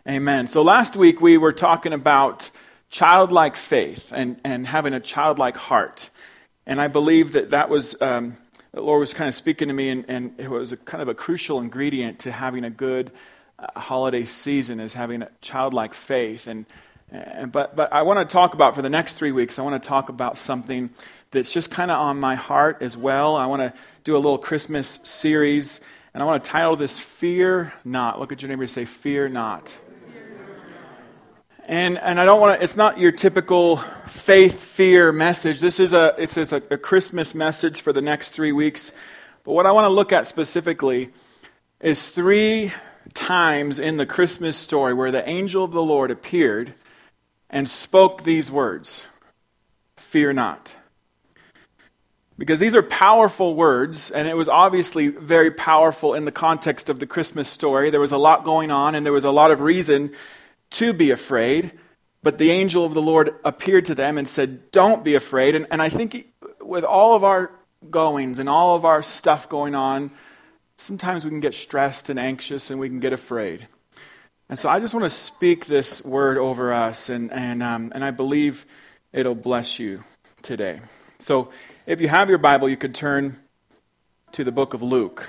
Amen. So last week we were talking about childlike faith and having a childlike heart. And I believe that was, the Lord was kind of speaking to me, and it was a kind of a crucial ingredient to having a good holiday season is having a childlike faith. But I want to talk about, for the next 3 weeks, I want to talk about something that's just kind of on my heart as well. I want to do a little Christmas series, and I want to title this Fear Not. Look at your neighbor and say, Fear Not. And I don't want to, it's not your typical faith, fear message. This is a Christmas message for the next 3 weeks. But what I want to look at specifically is 3 times in the Christmas story where the angel of the Lord appeared and spoke these words, Fear not. Because these are powerful words, and it was obviously very powerful in the context of the Christmas story. There was a lot going on, and there was a lot of reason to be afraid, but the angel of the Lord appeared to them and said, don't be afraid. And I think with all of our goings and all of our stuff going on, sometimes we can get stressed and anxious and we can get afraid. And so I just want to speak this word over us, and I believe it'll bless you today. So if you have your Bible, you could turn to the book of Luke.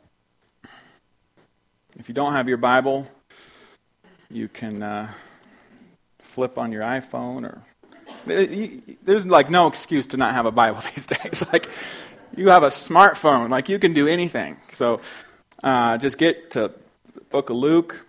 If you don't have your Bible, you can flip on your iPhone, or there's like no excuse to not have a Bible these days. Like, you have a smartphone, like you can do anything. So just get to the book of Luke.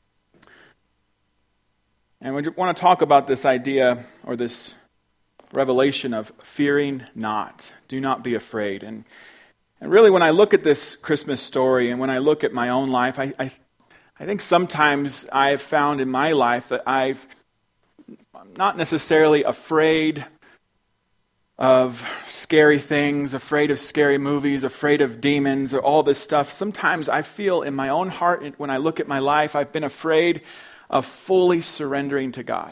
And we want to talk about this idea or this revelation of fearing not. Do not be afraid. And really, when I look at this Christmas story and when I look at my own life, I think sometimes I've found in my life that I'm not necessarily afraid of scary things, afraid of scary movies, afraid of demons, or all this stuff. Sometimes I feel in my own heart, when I look at my life, I've been afraid of fully surrendering to God.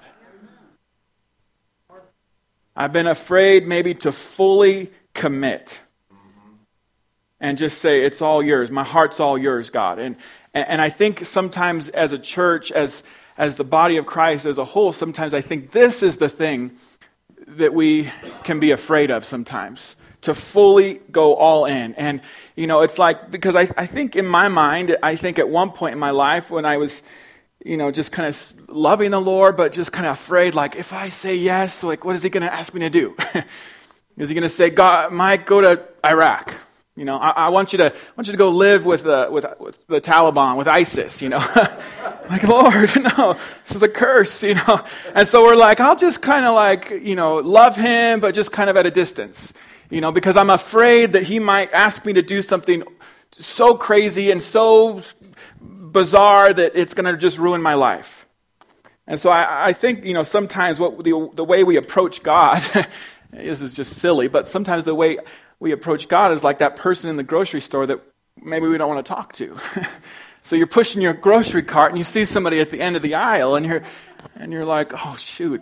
I've been afraid maybe to fully commit and just say, it's all yours. My heart's all yours, God. And I think sometimes as a church, as the body of Christ as a whole, sometimes I think this is the thing that we can be afraid of sometimes, to fully go all in. And, it's like, because I think in my mind, I think at one point in my life when I was, just kind of loving the Lord, but just kind of afraid, like, if I say yes, like, what is he going to ask me to do? Is he going to say, God, Mike, go to Iraq? I want you to go live with the Taliban, with ISIS, Like, Lord, no, this is a curse, And so we're like, I'll just kind of like, love him, but just kind of at a distance, because I'm afraid that he might ask me to do something so crazy and so bizarre that it's going to just ruin my life. And so I think, sometimes the way we approach God, this is just silly, but sometimes the way we approach God is like that person in the grocery store that maybe we don't want to talk to. So you're pushing your grocery cart and you see somebody at the end of the aisle and you're like, oh shoot.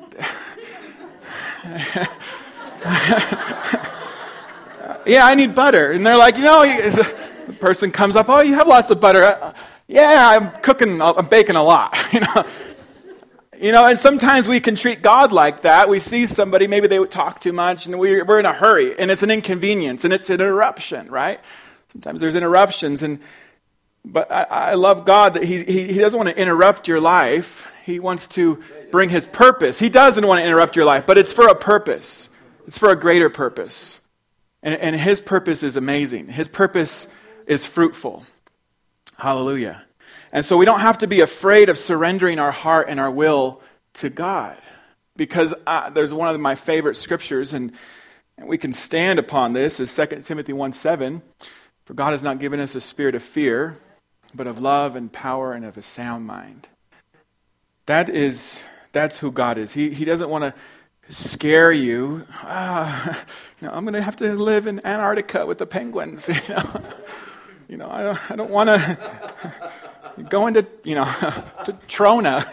Yeah, I need butter. And they're like, the person comes up, oh, you have lots of butter. Yeah, I'm baking a lot. And sometimes we can treat God like that. We see somebody, maybe they would talk too much, and we're in a hurry, and it's an inconvenience, and it's an interruption, right? Sometimes there's interruptions, but I love God that He doesn't want to interrupt your life. He wants to bring His purpose. He doesn't want to interrupt your life, but it's for a purpose. It's for a greater purpose. And His purpose is amazing. His purpose is fruitful. Hallelujah. And so we don't have to be afraid of surrendering our heart and our will to God. Because there's one of my favorite scriptures, and we can stand upon this, is 2 Timothy 1:7. For God has not given us a spirit of fear, but of love and power and of a sound mind. That's who God is. He doesn't want to scare you. I'm going to have to live in Antarctica with the penguins. I don't want to go into, to Trona,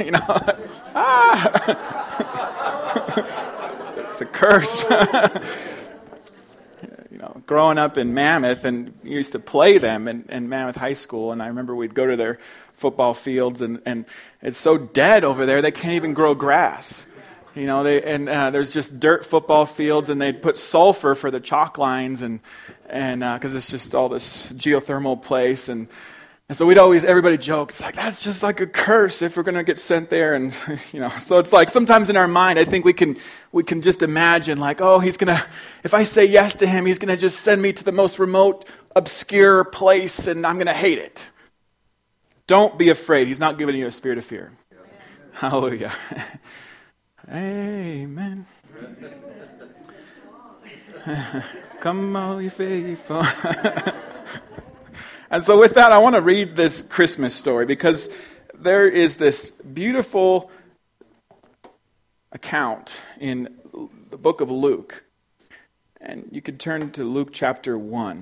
It's a curse. Growing up in Mammoth, and we used to play them in Mammoth High School, and I remember we'd go to their football fields, and it's so dead over there they can't even grow grass. There's just dirt football fields, and they'd put sulfur for the chalk lines, and because it's just all this geothermal place, and so everybody jokes like that's just like a curse if we're going to get sent there, and so it's like sometimes in our mind I think we can just imagine like, oh, if I say yes to him, he's gonna just send me to the most remote, obscure place, and I'm gonna hate it. Don't be afraid. He's not giving you a spirit of fear. Yeah. Hallelujah. Amen. Come all you faithful. And so with that, I want to read this Christmas story because there is this beautiful account in the book of Luke. And you can turn to Luke chapter 1.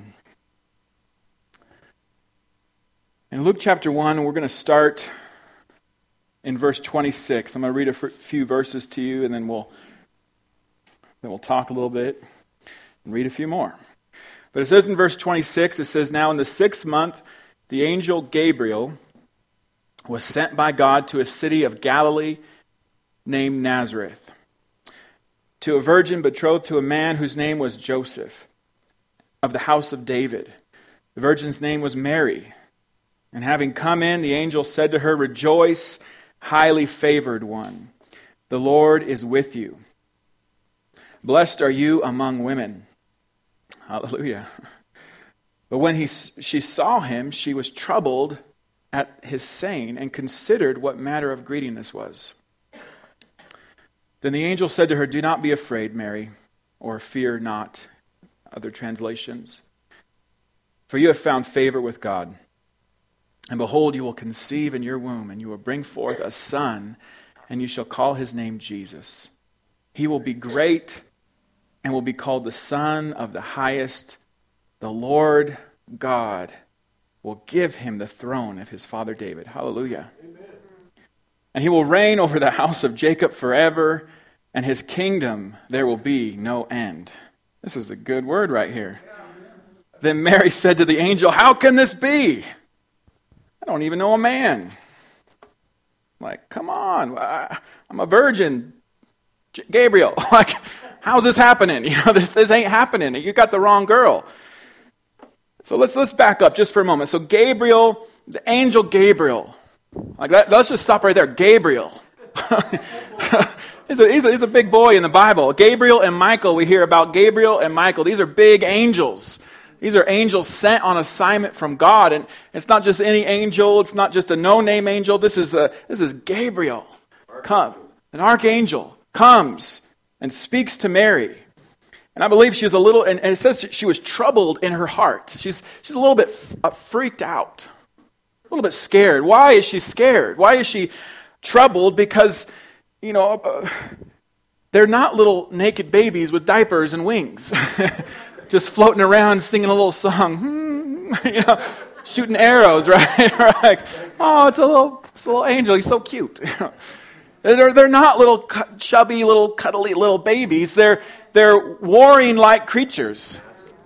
In Luke chapter 1, we're going to start in verse 26. I'm going to read a few verses to you, and then we'll talk a little bit and read a few more. But it says in verse 26, it says, "Now in the 6th month, the angel Gabriel was sent by God to a city of Galilee named Nazareth, to a virgin betrothed to a man whose name was Joseph, of the house of David. The virgin's name was Mary. And having come in, the angel said to her, 'Rejoice, highly favored one. The Lord is with you. Blessed are you among women.'" Hallelujah. "But when she saw him, she was troubled at his saying and considered what manner of greeting this was. Then the angel said to her, 'Do not be afraid, Mary,' or 'fear not,' other translations. 'For you have found favor with God. And behold, you will conceive in your womb, and you will bring forth a son, and you shall call his name Jesus. He will be great and will be called the Son of the Highest. The Lord God will give him the throne of his father David.'" Hallelujah. Amen. "And he will reign over the house of Jacob forever, and his kingdom there will be no end." This is a good word right here. Then Mary said to the angel, "How can this be? I don't even know a man." Like, come on, I'm a virgin. Gabriel, like, how's this happening? This ain't happening. You got the wrong girl. So let's back up just for a moment. So Gabriel, the angel Gabriel, like that. Let's just stop right there. Gabriel, he's a big boy in the Bible. Gabriel and Michael, we hear about Gabriel and Michael. These are big angels. These are angels sent on assignment from God, and it's not just any angel. It's not just a no-name angel. This is Gabriel, an archangel, comes and speaks to Mary. And I believe she was and it says she was troubled in her heart. She's a little bit freaked out, a little bit scared. Why is she scared? Why is she troubled? Because, they're not little naked babies with diapers and wings, just floating around singing a little song, shooting arrows, right? Right. Oh, it's a little angel. He's so cute. They're not little chubby, little cuddly little babies. They're warring-like creatures.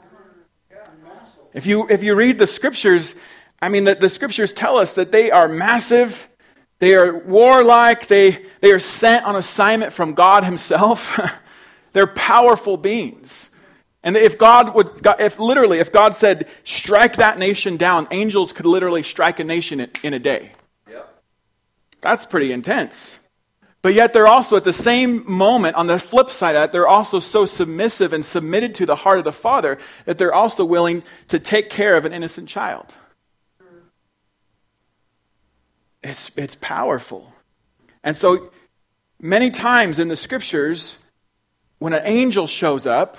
If you read the scriptures, the scriptures tell us that they are massive. They are warlike. They are sent on assignment from God himself. They're powerful beings. And if God said, strike that nation down, angels could literally strike a nation in a day. Yep. That's pretty intense. But yet they're also at the same moment, on the flip side of that, they're also so submissive and submitted to the heart of the Father that they're also willing to take care of an innocent child. It's powerful. And so many times in the scriptures, when an angel shows up,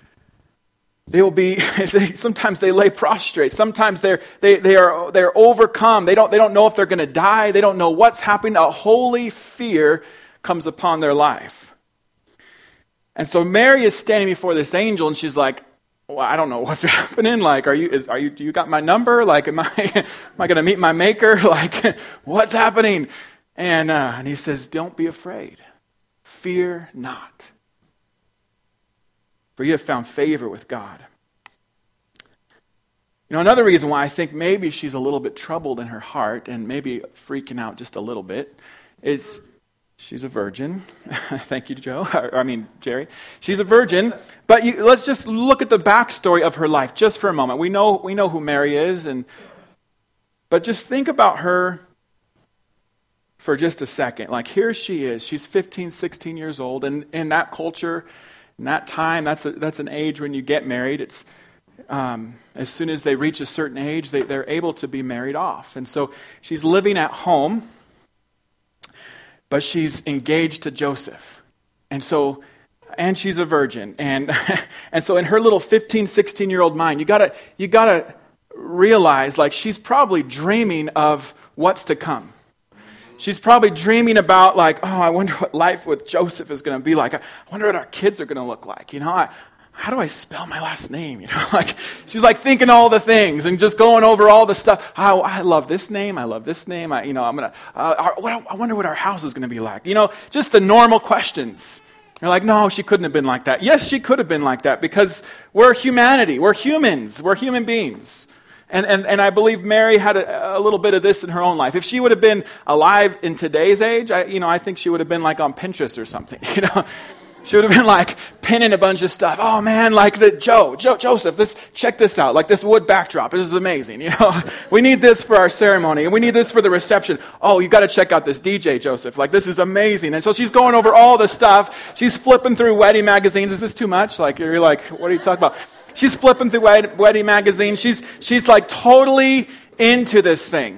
sometimes they lay prostrate. Sometimes they're overcome. They don't know if they're going to die. They don't know what's happening. A holy fear comes upon their life. And so Mary is standing before this angel, and she's like, "Well, I don't know what's happening. Like, do you got my number? Like, am I going to meet my maker? Like, what's happening?" And he says, "Don't be afraid. Fear not. For you have found favor with God." Another reason why I think maybe she's a little bit troubled in her heart and maybe freaking out just a little bit is she's a virgin. Thank you, Jerry. She's a virgin, but let's just look at the backstory of her life just for a moment. We know who Mary is, but just think about her for just a second. Like, here she is. She's 15, 16 years old, and in that culture, in that time, that's an age when you get married. It's as soon as they reach a certain age, they're able to be married off. And so she's living at home, but she's engaged to Joseph. And she's a virgin. And so in her little 15, 16-year-old mind, you gotta realize, like, she's probably dreaming of what's to come. She's probably dreaming about, like, oh, I wonder what life with Joseph is going to be like. I wonder what our kids are going to look like. How do I spell my last name? Like, she's like thinking all the things and just going over all the stuff. Oh, I love this name. I love this name. I wonder what our house is going to be like. Just the normal questions. You're like, no, she couldn't have been like that. Yes, she could have been like that because we're humanity. We're humans. We're human beings. And I believe Mary had a little bit of this in her own life. If she would have been alive in today's age, I think she would have been like on Pinterest or something. She would have been like pinning a bunch of stuff. Oh man, like Joseph, check this out. Like this wood backdrop. This is amazing. We need this for our ceremony and we need this for the reception. Oh, you got to check out this DJ, Joseph. Like this is amazing. And so she's going over all the stuff. She's flipping through wedding magazines. Is this too much? Like you're like, what are you talking about? She's flipping through wedding magazines. She's like totally into this thing.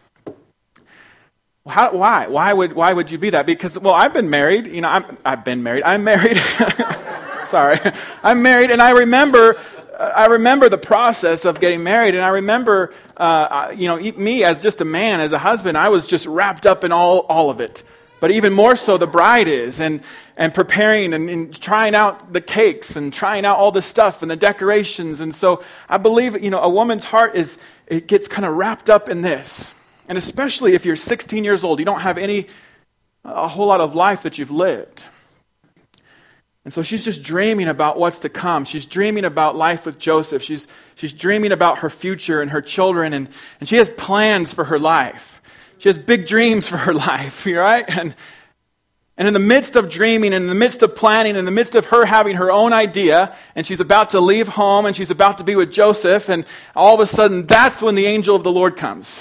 Why? Why would you be that? Because, well, I've been married. I'm married. Sorry. I'm married, and I remember the process of getting married, and I remember, me as just a man, as a husband, I was just wrapped up in all of it. But even more so, the bride is, and preparing and trying out the cakes and trying out all the stuff and the decorations. And so I believe, a woman's heart it gets kind of wrapped up in this. And especially if you're 16 years old, you don't have a whole lot of life that you've lived. And so she's just dreaming about what's to come. She's dreaming about life with Joseph. She's dreaming about her future and her children, and she has plans for her life. She has big dreams for her life, right? And in the midst of dreaming, in the midst of planning, in the midst of her having her own idea, and she's about to leave home, and she's about to be with Joseph, and all of a sudden, that's when the angel of the Lord comes.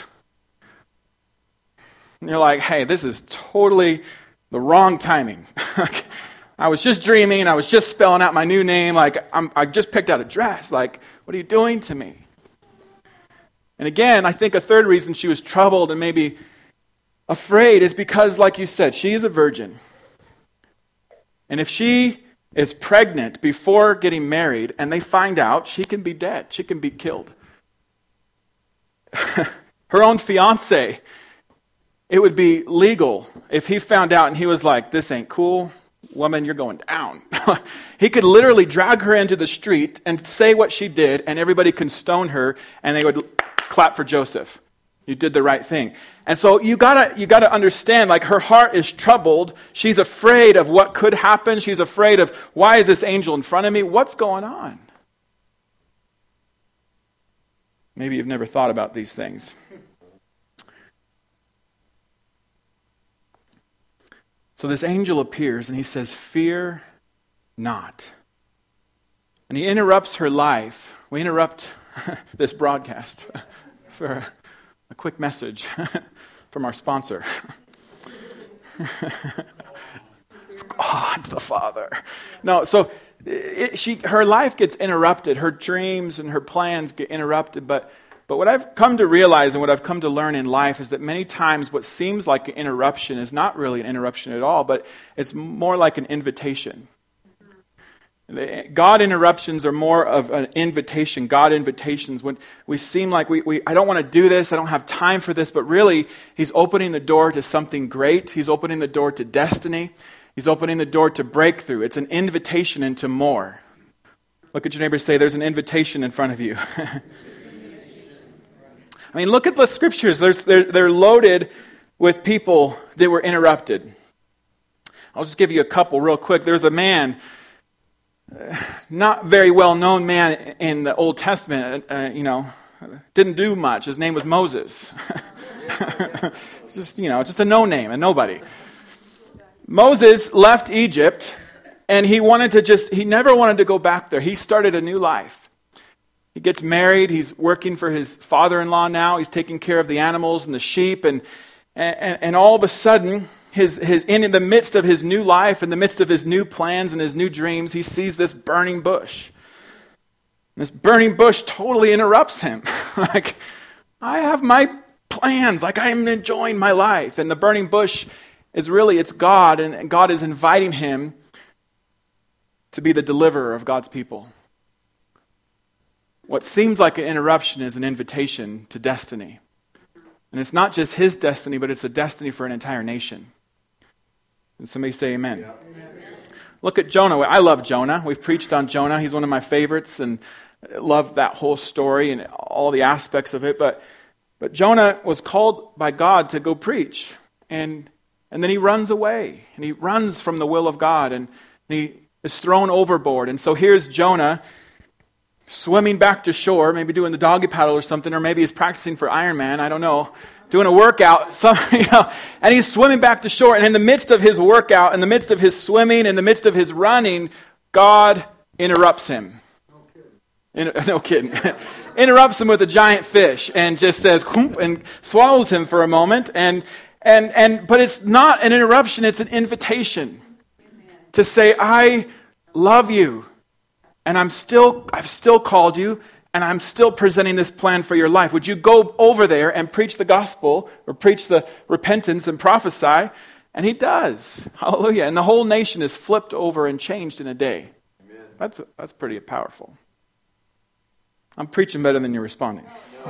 And you're like, hey, this is totally the wrong timing. I was just dreaming. I was just spelling out my new name. Like, I just picked out a dress. Like, what are you doing to me? And again, I think a third reason she was troubled and maybe afraid is because, like you said, she is a virgin. And if she is pregnant before getting married and they find out, she can be dead. She can be killed. Her own fiancé, it would be legal if he found out and he was like, this ain't cool, woman, you're going down. He could literally drag her into the street and say what she did, and everybody can stone her, and they would clap for Joseph. You did the right thing. And so you gotta understand, like, her heart is troubled. She's afraid of what could happen. She's afraid of, why is this angel in front of me? What's going on? Maybe you've never thought about these things. So this angel appears and he says, fear not. And he interrupts her life. We interrupt this broadcast for a quick message from our sponsor. God the Father. No, so her life gets interrupted. Her dreams and her plans get interrupted, but what I've come to realize and what I've come to learn in life is that many times what seems like an interruption is not really an interruption at all, but it's more like an invitation. God interruptions are more of an invitation. God invitations, when we seem like I don't want to do this, I don't have time for this, but really He's opening the door to something great. He's opening the door to destiny. He's opening the door to breakthrough. It's an invitation into more. Look at your neighbor and say, there's an invitation in front of you. I mean, look at the scriptures. They're loaded with people that were interrupted. I'll just give you a couple real quick. There's a man, not very well-known man in the Old Testament, Didn't do much. His name was Moses. Just a no name, a nobody. Moses left Egypt, and he never wanted to go back there. He started a new life. He gets married. He's working for his father-in-law now. He's taking care of the animals and the sheep, and all of a sudden, in the midst of his new life, in the midst of his new plans and his new dreams, he sees this burning bush. This burning bush totally interrupts him. Like, I have my plans, like I'm enjoying my life. And the burning bush it's God, and God is inviting him to be the deliverer of God's people. What seems like an interruption is an invitation to destiny. And it's not just his destiny, but it's a destiny for an entire nation. And somebody say amen. Yeah. Amen. Look at Jonah. I love Jonah. We've preached on Jonah. He's one of my favorites, and I love that whole story and all the aspects of it. But Jonah was called by God to go preach. And then he runs away. And he runs from the will of God. And he is thrown overboard. And so here's Jonah swimming back to shore, maybe doing the doggy paddle or something, or maybe he's practicing for Ironman, I don't know, doing a workout, and he's swimming back to shore. And in the midst of his workout, in the midst of his swimming, in the midst of his running, God interrupts him. No kidding. Interrupts him with a giant fish and just says, and swallows him for a moment. But it's not an interruption, it's an invitation to say, I love you. And I've still called you, and I'm still presenting this plan for your life. Would you go over there and preach the gospel, or preach the repentance and prophesy? And he does. Hallelujah. And the whole nation is flipped over and changed in a day. Amen. That's pretty powerful. I'm preaching better than you're responding.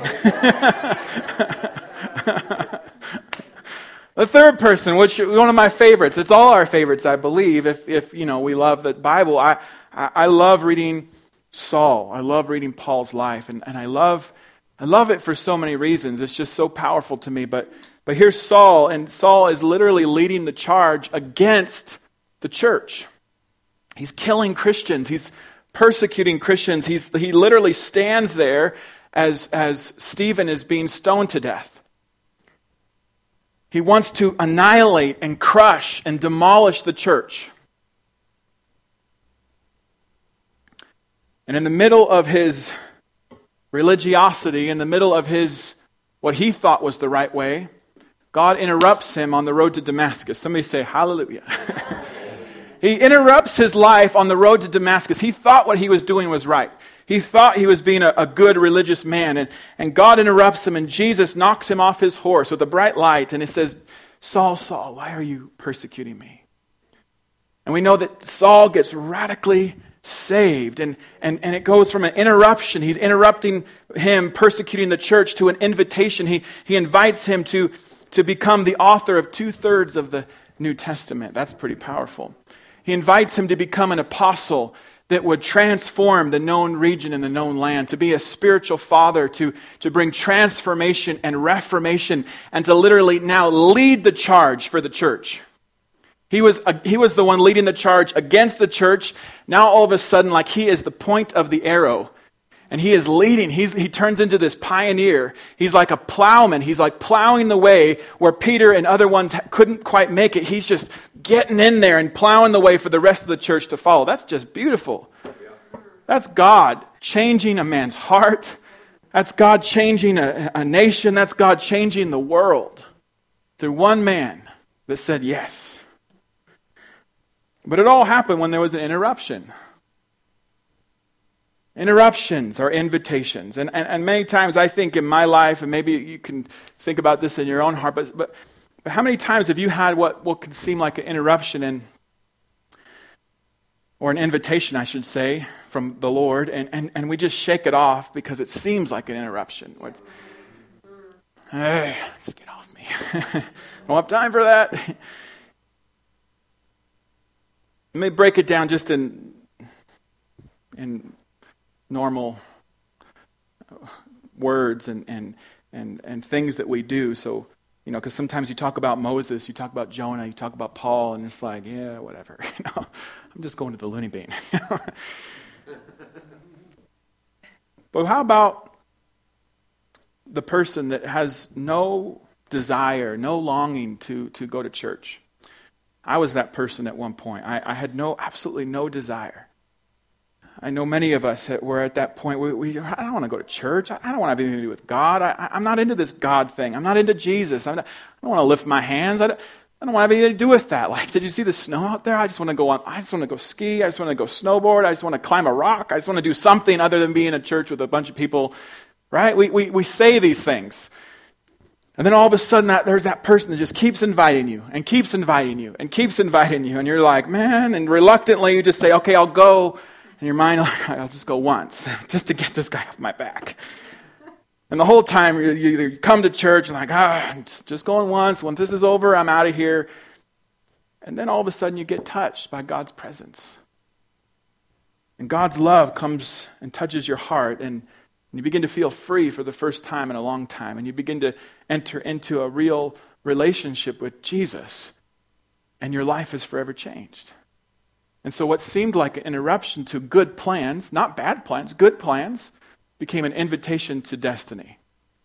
The third person, which one of my favorites, it's all our favorites, I believe, if we love the Bible. I love reading Saul. I love reading Paul's life, and I love it for so many reasons. It's just so powerful to me. But here's Saul, and Saul is literally leading the charge against the church. He's killing Christians. He's persecuting Christians. He literally stands there as Stephen is being stoned to death. He wants to annihilate and crush and demolish the church. And in the middle of his religiosity, in the middle of what he thought was the right way, God interrupts him on the road to Damascus. Somebody say hallelujah. He interrupts his life on the road to Damascus. He thought what he was doing was right. He thought he was being a good religious man. And God interrupts him, and Jesus knocks him off his horse with a bright light. And he says, Saul, Saul, why are you persecuting me? And we know that Saul gets radically saved. And it goes from an interruption. He's interrupting him, persecuting the church, to an invitation. He invites him to become the author of 2/3 of the New Testament. That's pretty powerful. He invites him to become an apostle that would transform the known region and the known land, to be a spiritual father, to bring transformation and reformation, and to literally now lead the charge for the church. He was the one leading the charge against the church. Now all of a sudden, like, he is the point of the arrow. And he is leading. He turns into this pioneer. He's like a plowman. He's like plowing the way where Peter and other ones couldn't quite make it. He's just getting in there and plowing the way for the rest of the church to follow. That's just beautiful. That's God changing a man's heart. That's God changing a nation. That's God changing the world through one man that said yes. But it all happened when there was an interruption. Interruptions are invitations. And many times I think in my life, and maybe you can think about this in your own heart, but how many times have you had what could seem like an interruption or an invitation, I should say, from the Lord, and we just shake it off because it seems like an interruption. Hey, just get off me. I don't have time for that. Let me break it down just in normal words and things that we do. So, because sometimes you talk about Moses, you talk about Jonah, you talk about Paul, and it's like, yeah, whatever. I'm just going to the loony bin. But how about the person that has no desire, no longing to go to church. I was that person at one point. I had absolutely no desire. I know many of us were at that point. I don't want to go to church. I don't want to have anything to do with God. I'm not into this God thing. I'm not into Jesus. I don't want to lift my hands. I don't want to have anything to do with that. Like, did you see the snow out there? I just want to go ski. I just want to go snowboard. I just want to climb a rock. I just want to do something other than be in a church with a bunch of people, right? We say these things. And then all of a sudden there's that person that just keeps inviting you and keeps inviting you and keeps inviting you. And you're like, man, and reluctantly you just say, okay, I'll go. In your mind, like, I'll just go once just to get this guy off my back. And the whole time you come to church and like, I'm just going once. When this is over, I'm out of here. And then all of a sudden you get touched by God's presence. And God's love comes and touches your heart, and you begin to feel free for the first time in a long time. And you begin to enter into a real relationship with Jesus. And your life is forever changed. And so what seemed like an interruption to good plans, not bad plans, good plans, became an invitation to destiny.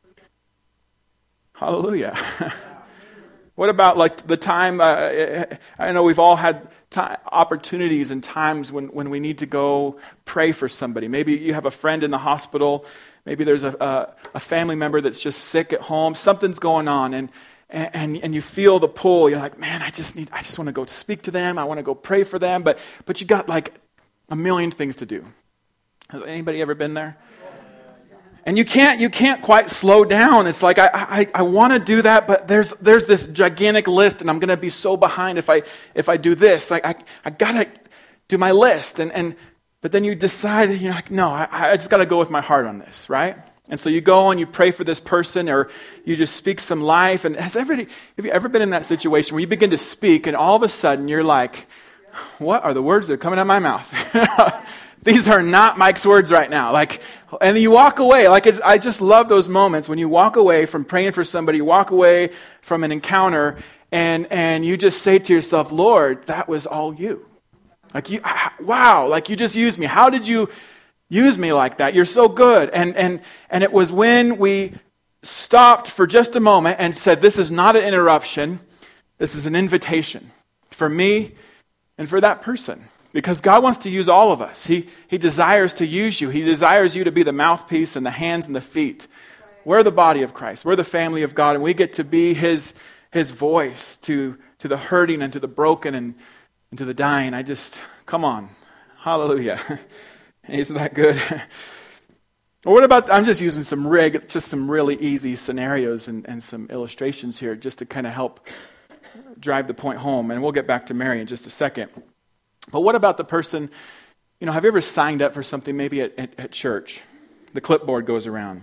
Hallelujah. What about like the time, I know we've all had opportunities and times when we need to go pray for somebody. Maybe you have a friend in the hospital. Maybe there's a family member that's just sick at home. Something's going on, and you feel the pull. You're like, man, I just want to go speak to them. I want to go pray for them. But you got like a million things to do. Has anybody ever been there? And you can't quite slow down. It's like, I want to do that, but there's this gigantic list, and I'm going to be so behind if I do this. I got to do my list. But then you decide, you're like, no, I just got to go with my heart on this, right? And so you go and you pray for this person, or you just speak some life. And have you ever been in that situation where you begin to speak, and all of a sudden you're like, what are the words that are coming out of my mouth? These are not Mike's words right now. Like, and then you walk away. I just love those moments when you walk away from praying for somebody, you walk away from an encounter, and you just say to yourself, Lord, that was all you. Like, wow, like you just used me. How did you use me like that? You're so good. And it was when we stopped for just a moment and said, this is not an interruption. This is an invitation for me and for that person. Because God wants to use all of us. He desires to use you. He desires you to be the mouthpiece and the hands and the feet. We're the body of Christ. We're the family of God. And we get to be His voice to the hurting and to the broken and to the dying. Come on. Hallelujah. Isn't that good? Or what about, I'm just using some really easy scenarios and some illustrations here just to kind of help drive the point home. And we'll get back to Mary in just a second. But what about the person, have you ever signed up for something maybe at church? The clipboard goes around.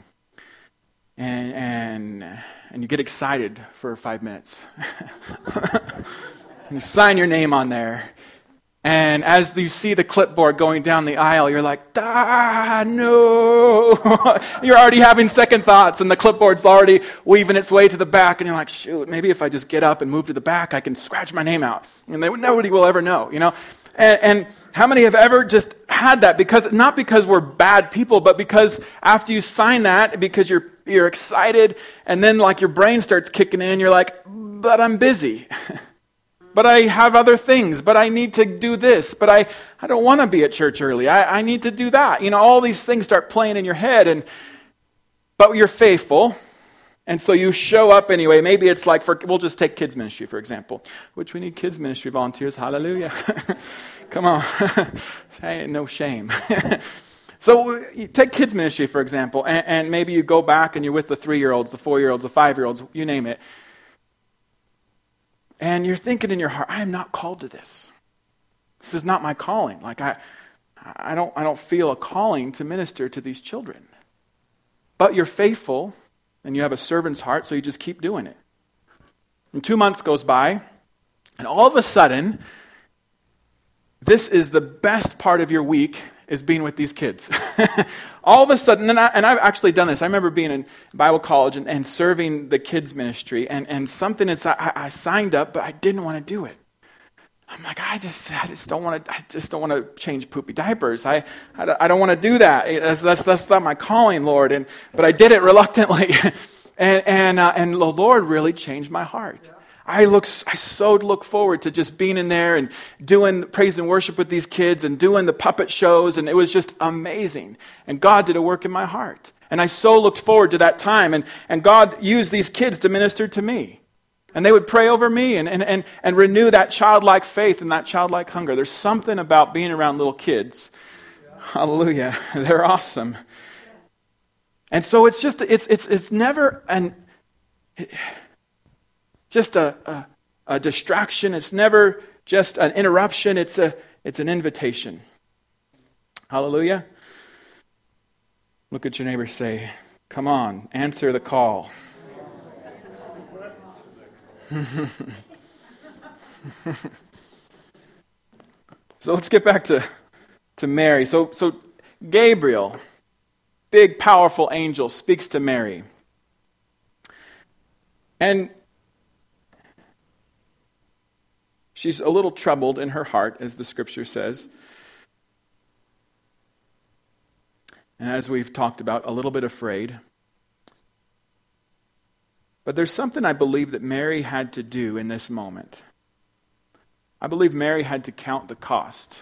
And you get excited for 5 minutes. And you sign your name on there. And as you see the clipboard going down the aisle, you're like, no. You're already having second thoughts, and the clipboard's already weaving its way to the back. And you're like, shoot, maybe if I just get up and move to the back, I can scratch my name out. And nobody will ever know, And how many have ever just had that? Not because we're bad people, but because after you sign that, because you're excited, and then like your brain starts kicking in, you're like, but I'm busy. But I have other things, but I need to do this, but I don't want to be at church early. I need to do that. All these things start playing in your head, but you're faithful, and so you show up anyway. Maybe it's like, we'll just take kids ministry, for example, which we need kids ministry volunteers. Hallelujah. Come on. Hey, no shame. So you take kids ministry, for example, and maybe you go back and you're with the 3-year-olds, the 4-year-olds, the 5-year-olds, you name it. And you're thinking in your heart, I am not called to this. This is not my calling. Like I don't feel a calling to minister to these children. But you're faithful and you have a servant's heart, so you just keep doing it. And 2 months goes by, and all of a sudden, this is the best part of your week, is being with these kids. All of a sudden, and I've actually done this. I remember being in Bible college and serving the kids ministry, and something is, I signed up, but I didn't want to do it. I'm like, I just don't want to change poopy diapers. I don't want to do that. That's not my calling, Lord. But I did it reluctantly, and the Lord really changed my heart. I so look forward to just being in there and doing praise and worship with these kids and doing the puppet shows, and it was just amazing. And God did a work in my heart, and I so looked forward to that time. And God used these kids to minister to me. And they would pray over me and renew that childlike faith and that childlike hunger. There's something about being around little kids. Hallelujah. They're awesome. And so it's never just a distraction. It's never just an interruption. It's an invitation. Hallelujah. Look at your neighbor, say, come on, answer the call. So let's get back to Mary. So Gabriel, big powerful angel, speaks to Mary. And she's a little troubled in her heart, as the scripture says. And as we've talked about, a little bit afraid. But there's something I believe that Mary had to do in this moment. I believe Mary had to count the cost.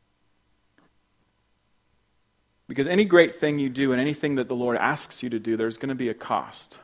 Because any great thing you do and anything that the Lord asks you to do, there's going to be a cost.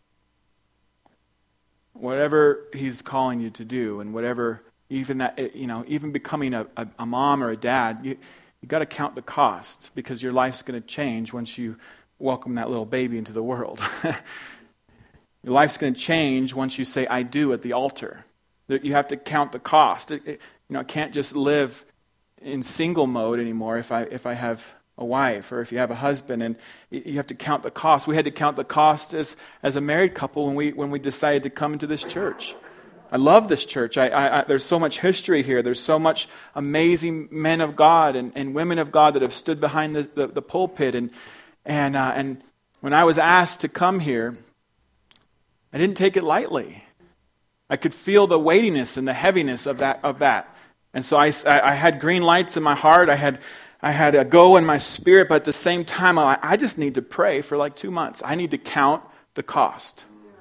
Whatever He's calling you to do, and whatever, even becoming a mom or a dad, you got to count the cost, because your life's going to change once you welcome that little baby into the world. Your life's going to change once you say, I do, at the altar. You have to count the cost. I can't just live in single mode anymore if I have a wife or if you have a husband, and you have to count the cost. We had to count the cost as a married couple when we decided to come into this church. I love this church. There's so much history here. There's so much amazing men of God and women of God that have stood behind the pulpit. And when I was asked to come here, I didn't take it lightly. I could feel the weightiness and the heaviness of that. And so I had green lights in my heart. I had a go in my spirit, but at the same time, I just need to pray for like 2 months. I need to count the cost.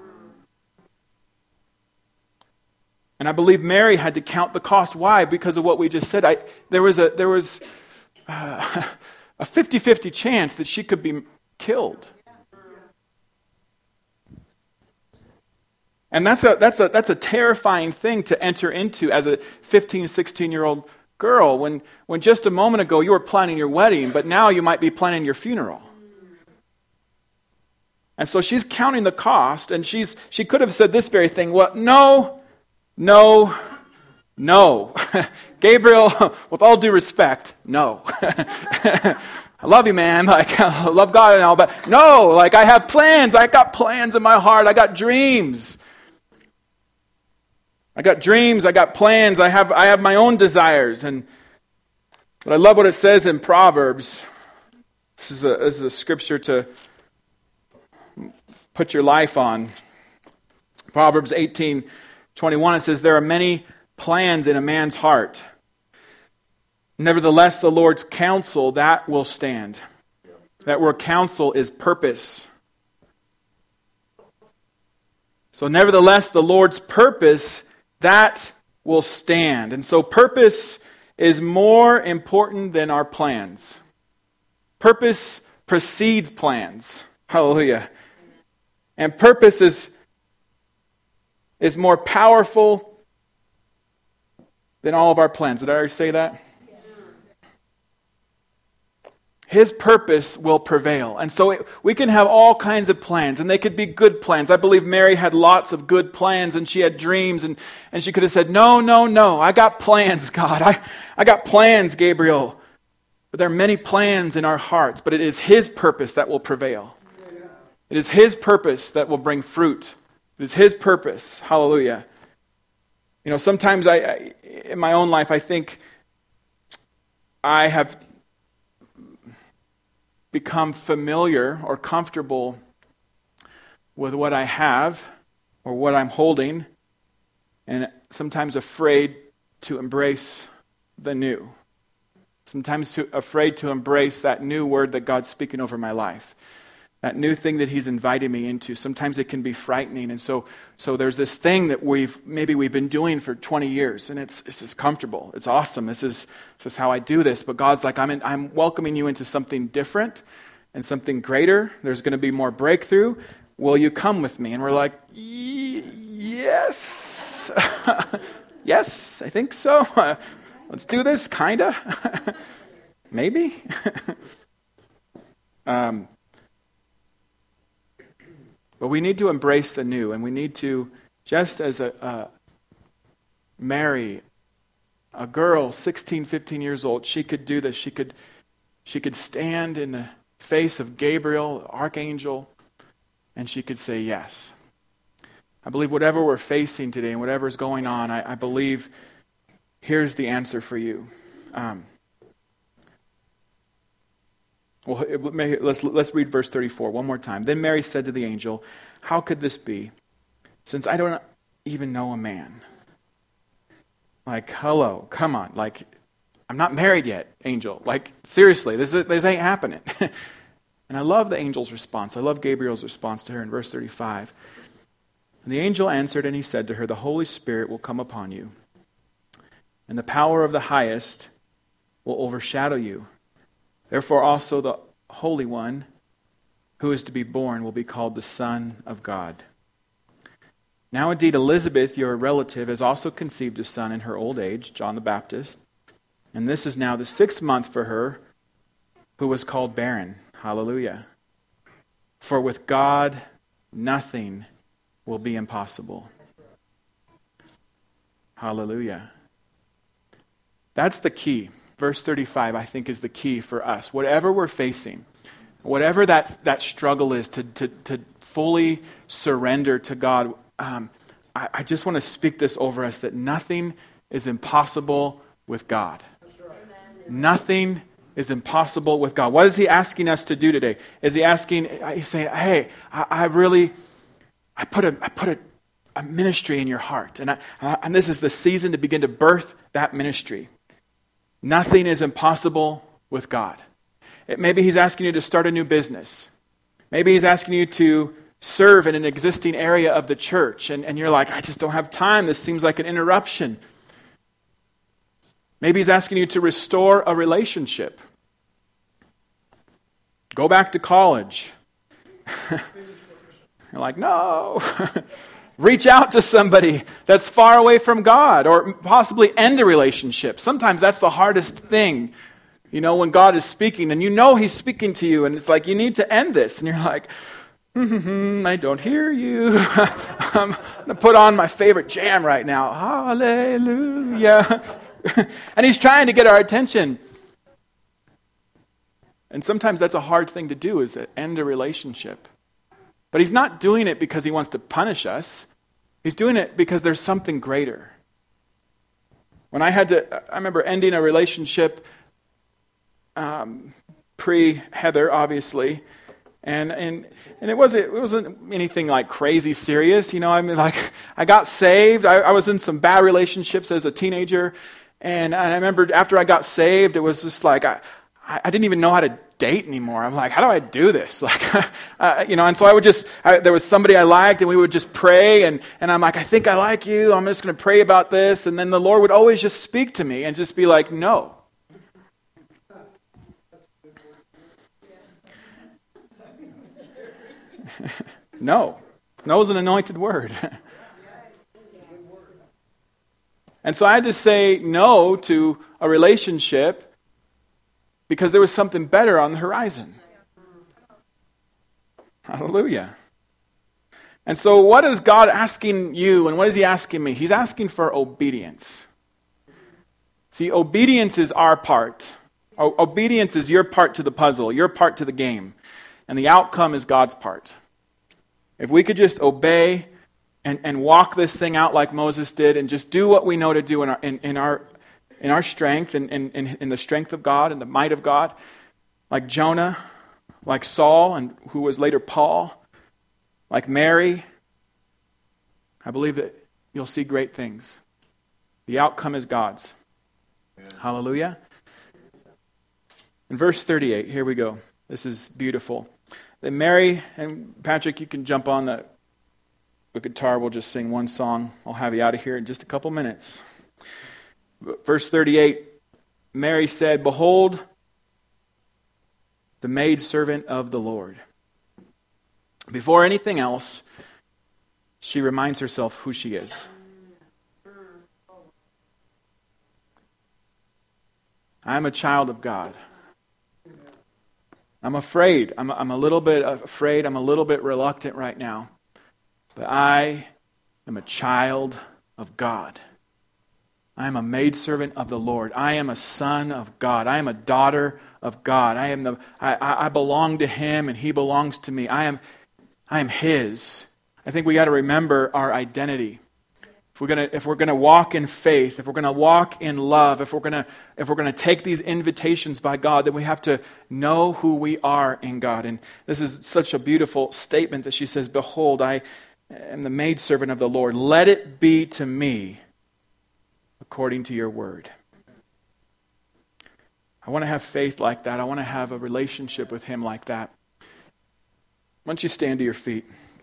And I believe Mary had to count the cost. Why? Because of what we just said. There was a 50-50 chance that she could be killed. And that's a terrifying thing to enter into as a 15, 16-year-old girl when just a moment ago you were planning your wedding, but now you might be planning your funeral. And so she's counting the cost, and she could have said this very thing. Well, no. Gabriel, with all due respect, no. I love you, man. I love God and all, but no, I have plans. I got plans in my heart. I got dreams. I got plans, I have my own desires. But I love what it says in Proverbs. This is a scripture to put your life on. Proverbs 18:21, it says, there are many plans in a man's heart. Nevertheless, the Lord's counsel, that will stand. That word counsel is purpose. So nevertheless, the Lord's purpose, that will stand. And so purpose is more important than our plans. Purpose precedes plans. Hallelujah. And purpose is more powerful than all of our plans. Did I already say that? His purpose will prevail. And so we can have all kinds of plans, and they could be good plans. I believe Mary had lots of good plans, and she had dreams, and she could have said, no, I got plans, God. I got plans, Gabriel. But there are many plans in our hearts, but it is His purpose that will prevail. It is His purpose that will bring fruit. It is His purpose. Hallelujah. Sometimes in my own life, I think I have become familiar or comfortable with what I have or what I'm holding, and sometimes afraid to embrace the new. Sometimes afraid to embrace that new word that God's speaking over my life. That new thing that he's invited me into. Sometimes it can be frightening. And so there's this thing that we've been doing for 20 years, and it's just comfortable. It's awesome. This is how I do this. But God's like, I'm welcoming you into something different and something greater. There's going to be more breakthrough. Will you come with me? And we're like, yes. Yes, I think so. Let's do this, kind of. Maybe. But we need to embrace the new, and we need to, just as Mary, a girl, 16, 15 years old, she could do this. She could stand in the face of Gabriel, the archangel, and she could say yes. I believe whatever we're facing today and whatever is going on, I believe here's the answer for you. Let's read verse 34 one more time. Then Mary said to the angel, "How could this be, since I don't even know a man?" Like, hello, come on. Like, I'm not married yet, angel. Like, seriously, this ain't happening. And I love the angel's response. I love Gabriel's response to her in verse 35. And the angel answered and he said to her, "The Holy Spirit will come upon you, and the power of the highest will overshadow you. Therefore also the Holy One who is to be born will be called the Son of God. Now indeed Elizabeth, your relative, has also conceived a son in her old age, John the Baptist. And this is now the 6th month for her who was called barren." Hallelujah. "For with God nothing will be impossible." Hallelujah. That's the key. Verse 35, I think, is the key for us. Whatever we're facing, whatever that struggle is to fully surrender to God, I just want to speak this over us, that nothing is impossible with God. Nothing is impossible with God. What is he asking us to do today? He's saying, hey, I put a ministry in your heart, and this is the season to begin to birth that ministry. Nothing is impossible with God. Maybe he's asking you to start a new business. Maybe he's asking you to serve in an existing area of the church, and you're like, I just don't have time. This seems like an interruption. Maybe he's asking you to restore a relationship. Go back to college. You're like, no. Reach out to somebody that's far away from God, or possibly end a relationship. Sometimes that's the hardest thing. You know, when God is speaking and you know he's speaking to you and it's like, you need to end this. And you're like, I don't hear you. I'm going to put on my favorite jam right now. Hallelujah. And he's trying to get our attention. And sometimes that's a hard thing to do, is to end a relationship. But he's not doing it because he wants to punish us. He's doing it because there's something greater. When I remember ending a relationship pre-Heather, obviously, and it wasn't anything like crazy serious. You know, I mean, like, I got saved. I was in some bad relationships as a teenager, and I remember after I got saved, it was just like I didn't even know how to date anymore. I'm like, how do I do this? Like, and so I would there was somebody I liked, and we would just pray, and I'm like, I think I like you. I'm just going to pray about this. And then the Lord would always just speak to me and just be like, no. No. No is an anointed word. And so I had to say no to a relationship because there was something better on the horizon. Hallelujah. And so what is God asking you, and what is he asking me? He's asking for obedience. See, obedience is our part. Obedience is your part to the puzzle, your part to the game. And the outcome is God's part. If we could just obey and walk this thing out like Moses did, and just do what we know to do in our strength, and in the strength of God and the might of God, like Jonah, like Saul, and who was later Paul, like Mary, I believe that you'll see great things. The outcome is God's. Hallelujah. In verse 38, here we go. This is beautiful. Then Mary, and Patrick, you can jump on the guitar. We'll just sing one song. I'll have you out of here in just a couple minutes. Verse 38, Mary said, "Behold, the maidservant of the Lord." Before anything else, she reminds herself who she is. I'm a child of God. I'm afraid. I'm a little bit afraid. I'm a little bit reluctant right now. But I am a child of God. I am a maidservant of the Lord. I am a son of God. I am a daughter of God. I belong to Him and He belongs to me. I am His. I think we got to remember our identity. If we're gonna walk in faith, if we're gonna walk in love, if we're gonna take these invitations by God, then we have to know who we are in God. And this is such a beautiful statement that she says, "Behold, I am the maidservant of the Lord. Let it be to me according to your word." I want to have faith like that. I want to have a relationship with Him like that. Why don't you stand to your feet?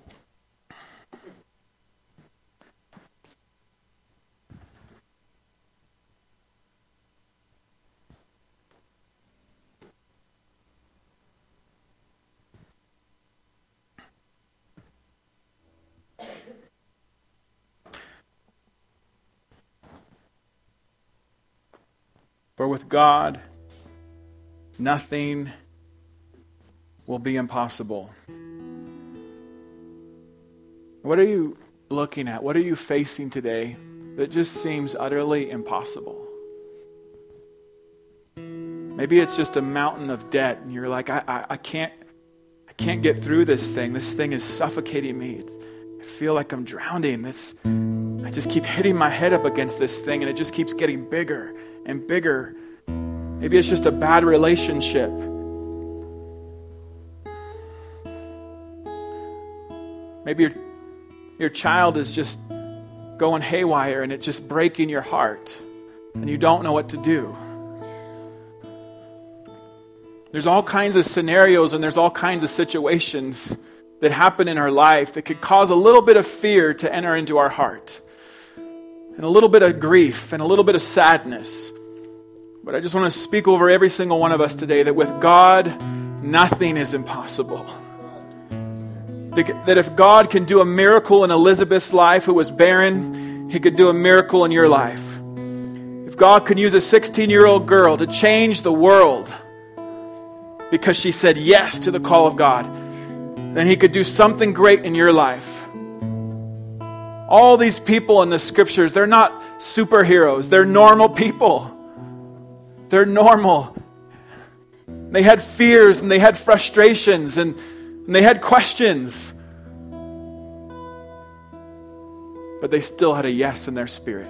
For with God, nothing will be impossible. What are you looking at? What are you facing today that just seems utterly impossible? Maybe it's just a mountain of debt and you're like, I can't get through this thing. This thing is suffocating me. I feel like I'm drowning. I just keep hitting my head up against this thing and it just keeps getting bigger and bigger. Maybe it's just a bad relationship. Maybe your child is just going haywire and it's just breaking your heart and you don't know what to do. There's all kinds of scenarios and there's all kinds of situations that happen in our life that could cause a little bit of fear to enter into our heart. And a little bit of grief and a little bit of sadness. But I just want to speak over every single one of us today that with God, nothing is impossible. That if God can do a miracle in Elizabeth's life who was barren, He could do a miracle in your life. If God could use a 16-year-old girl to change the world because she said yes to the call of God, then He could do something great in your life. All these people in the scriptures, they're not superheroes. They're normal people. They're normal. They had fears and they had frustrations and they had questions. But they still had a yes in their spirit.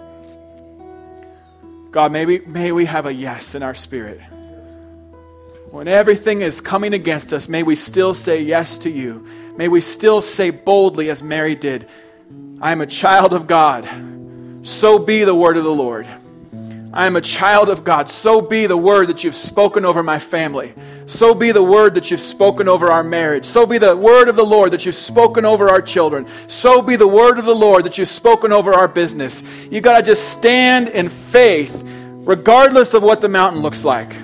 God, may we have a yes in our spirit. When everything is coming against us, may we still say yes to you. May we still say boldly as Mary did, I am a child of God. So be the word of the Lord. I am a child of God. So be the word that you've spoken over my family. So be the word that you've spoken over our marriage. So be the word of the Lord that you've spoken over our children. So be the word of the Lord that you've spoken over our business. You got to just stand in faith regardless of what the mountain looks like.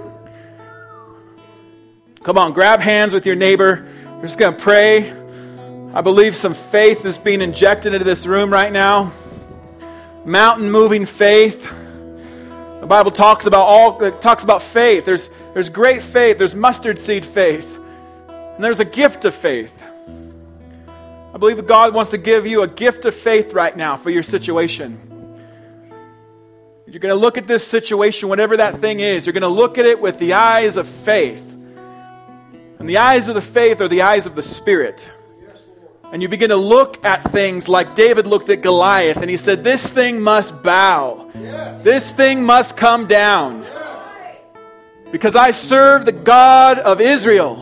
Come on, grab hands with your neighbor. We're just going to pray. I believe some faith is being injected into this room right now. Mountain moving faith. The Bible talks about faith. There's great faith. There's mustard seed faith. And there's a gift of faith. I believe that God wants to give you a gift of faith right now for your situation. You're going to look at this situation, whatever that thing is, you're going to look at it with the eyes of faith. And the eyes of the faith are the eyes of the Spirit. And you begin to look at things like David looked at Goliath and he said, this thing must bow. This thing must come down. Because I serve the God of Israel.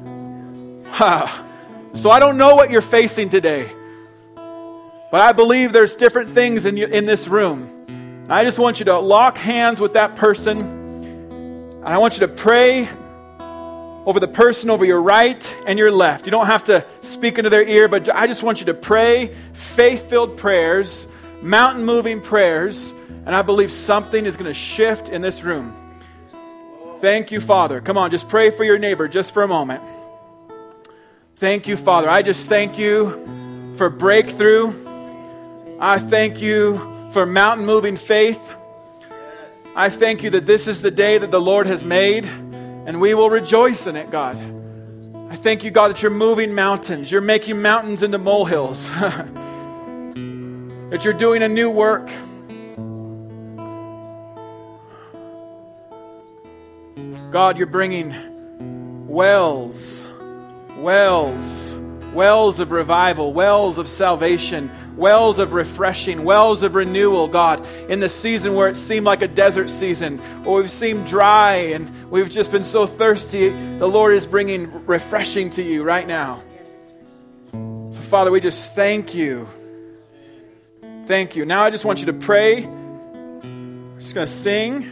So I don't know what you're facing today. But I believe there's different things in this room. I just want you to lock hands with that person. And I want you to pray over the person over your right and your left. You don't have to speak into their ear, but I just want you to pray faith-filled prayers, mountain-moving prayers, and I believe something is going to shift in this room. Thank you, Father. Come on, just pray for your neighbor just for a moment. Thank you, Father. I just thank you for breakthrough. I thank you for mountain-moving faith. I thank you that this is the day that the Lord has made, and we will rejoice in it, God. I thank you, God, that you're moving mountains. You're making mountains into molehills. That you're doing a new work. God, you're bringing wells of revival, wells of salvation, wells of refreshing, wells of renewal, God, in the season where it seemed like a desert season, or we've seemed dry and we've just been so thirsty. The Lord is bringing refreshing to you right now. So, Father, we just thank you. Thank you. Now I just want you to pray. We're just going to sing.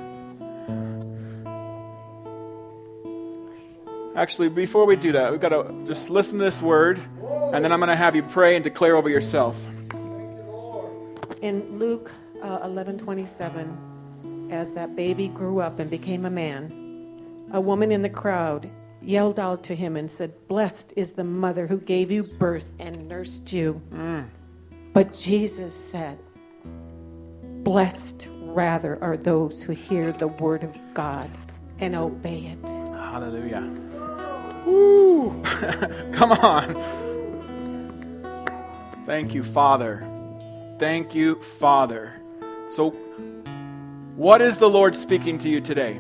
Actually, before we do that, we've got to just listen to this word, and then I'm going to have you pray and declare over yourself. In Luke 11:27, as that baby grew up and became a man, a woman in the crowd yelled out to him and said, "Blessed is the mother who gave you birth and nursed you." But Jesus said, "Blessed rather are those who hear the word of God and obey it." Hallelujah. Woo. Come on. Thank you, Father. Thank you, Father. So, what is the Lord speaking to you today?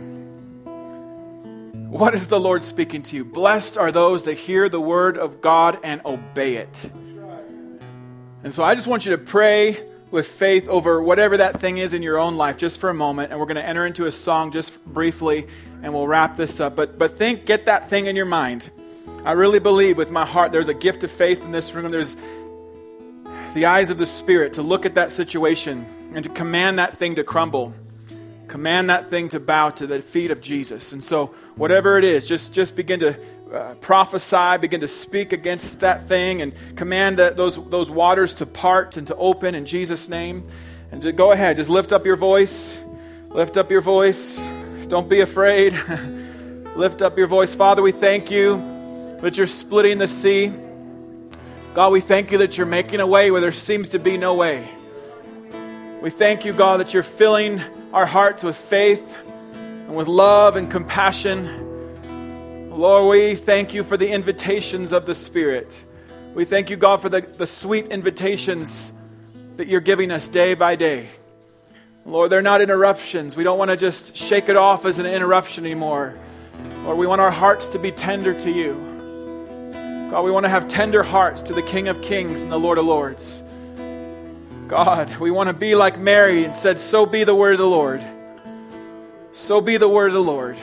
What is the Lord speaking to you? Blessed are those that hear the word of God and obey it. And so I just want you to pray with faith over whatever that thing is in your own life just for a moment. And we're going to enter into a song just briefly and we'll wrap this up. But get that thing in your mind. I really believe with my heart there's a gift of faith in this room. There's the eyes of the Spirit to look at that situation and to command that thing to crumble. Command that thing to bow to the feet of Jesus. And so whatever it is, just begin to prophesy, begin to speak against that thing and command those waters to part and to open in Jesus' name. And to go ahead, just lift up your voice. Lift up your voice. Don't be afraid. Lift up your voice. Father, we thank you that you're splitting the sea. God, we thank you that you're making a way where there seems to be no way. We thank you, God, that you're filling our hearts with faith and with love and compassion. Lord, we thank you for the invitations of the Spirit. We thank you, God, for the sweet invitations that you're giving us day by day. Lord, they're not interruptions. We don't want to just shake it off as an interruption anymore. Lord, we want our hearts to be tender to you. God, we want to have tender hearts to the King of Kings and the Lord of Lords. God, we want to be like Mary and said, "So be the word of the Lord. So be the word of the Lord."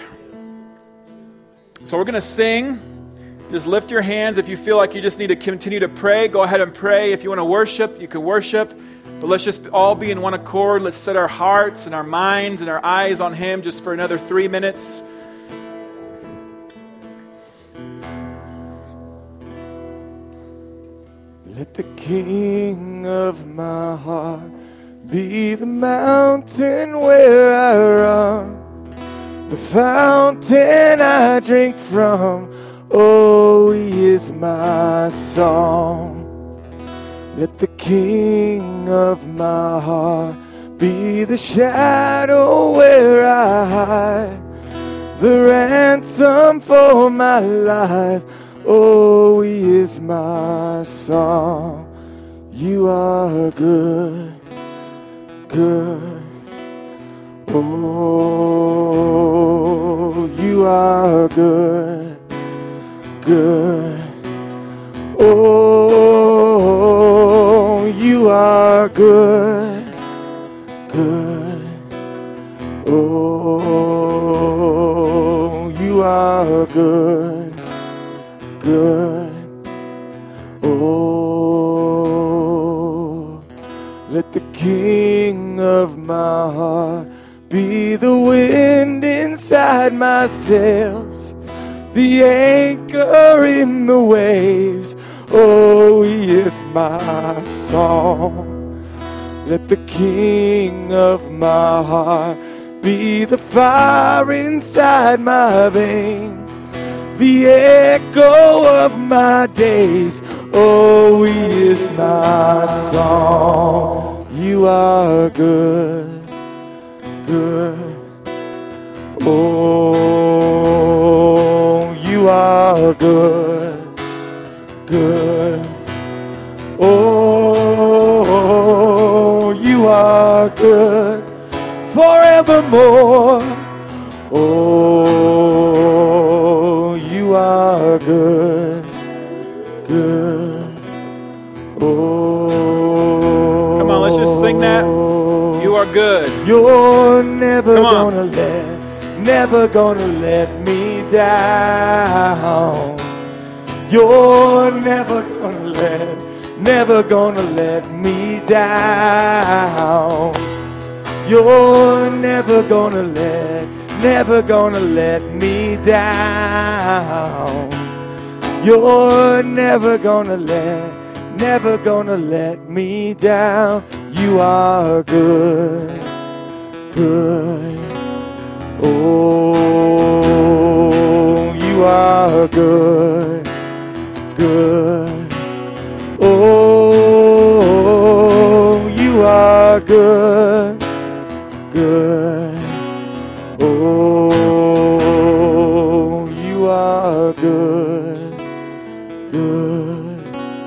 So we're going to sing. Just lift your hands. If you feel like you just need to continue to pray, go ahead and pray. If you want to worship, you can worship. But let's just all be in one accord. Let's set our hearts and our minds and our eyes on Him just for another 3 minutes. Let the King of my heart be the mountain where I run, the fountain I drink from. Oh, He is my song. Let the King of my heart be the shadow where I hide, the ransom for my life. Oh, He is my song. You are good, good. Oh, you are good, good. Oh, you are good, good. Oh, you are good, good. Oh, let the King of my heart. Be the wind inside my sails, the anchor in the waves. Oh, He is my song. Let the King of my heart be the fire inside my veins, the echo of my days. Oh, He is my song. You are good, good. Oh, You are good, good. Oh, You are good forevermore. Oh, You are good, good. Oh, Come on, let's just sing that. You are good. You're never Come on. never gonna let me down. You're never gonna let me down. You're never gonna let me down. You're never gonna let me down. You are good, good. Oh, You are good, good. Oh, You are good, good. Oh, You are good, good.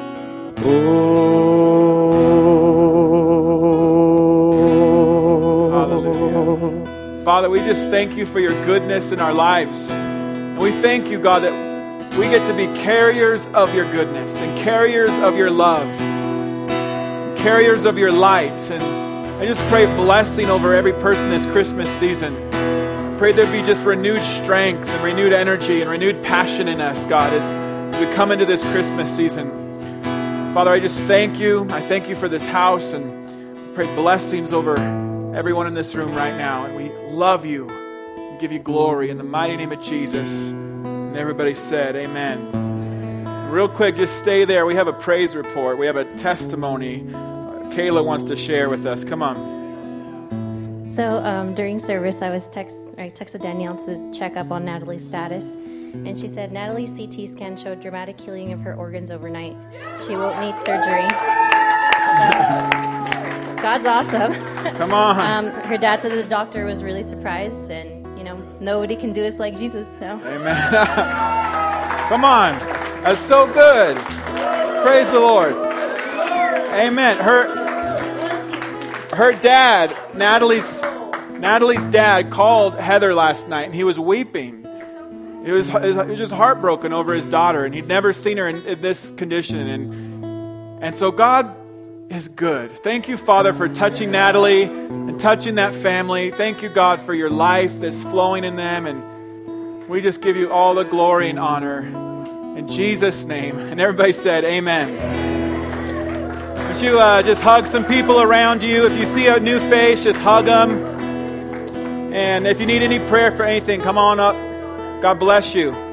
Oh, hallelujah. Father, we just thank You for Your goodness in our lives. And we thank You, God, that we get to be carriers of Your goodness and carriers of Your love, carriers of Your light. And I just pray blessing over every person this Christmas season. Pray there be just renewed strength and renewed energy and renewed passion in us, God, as we come into this Christmas season. Father, I just thank You. I thank You for this house, and pray blessings over everyone in this room right now. And we love You and give You glory in the mighty name of Jesus. And everybody said, amen. Real quick, just stay there. We have a praise report. We have a testimony Kayla wants to share with us. Come on. So during service, I texted Danielle to check up on Natalie's status. And she said Natalie's CT scan showed dramatic healing of her organs overnight. She won't need surgery. So, God's awesome. Come on. Her dad said the doctor was really surprised, and nobody can do us like Jesus. So. Amen. Come on. That's so good. Praise the Lord. Amen. Her dad, Natalie's dad, called Heather last night, and he was weeping. He was just heartbroken over his daughter, and he'd never seen her in this condition. And so God is good. Thank You, Father, for touching Natalie and touching that family. Thank You, God, for Your life that's flowing in them. And we just give You all the glory and honor in Jesus' name. And everybody said, amen. Would you just hug some people around you? If you see a new face, just hug them. And if you need any prayer for anything, come on up. God bless you.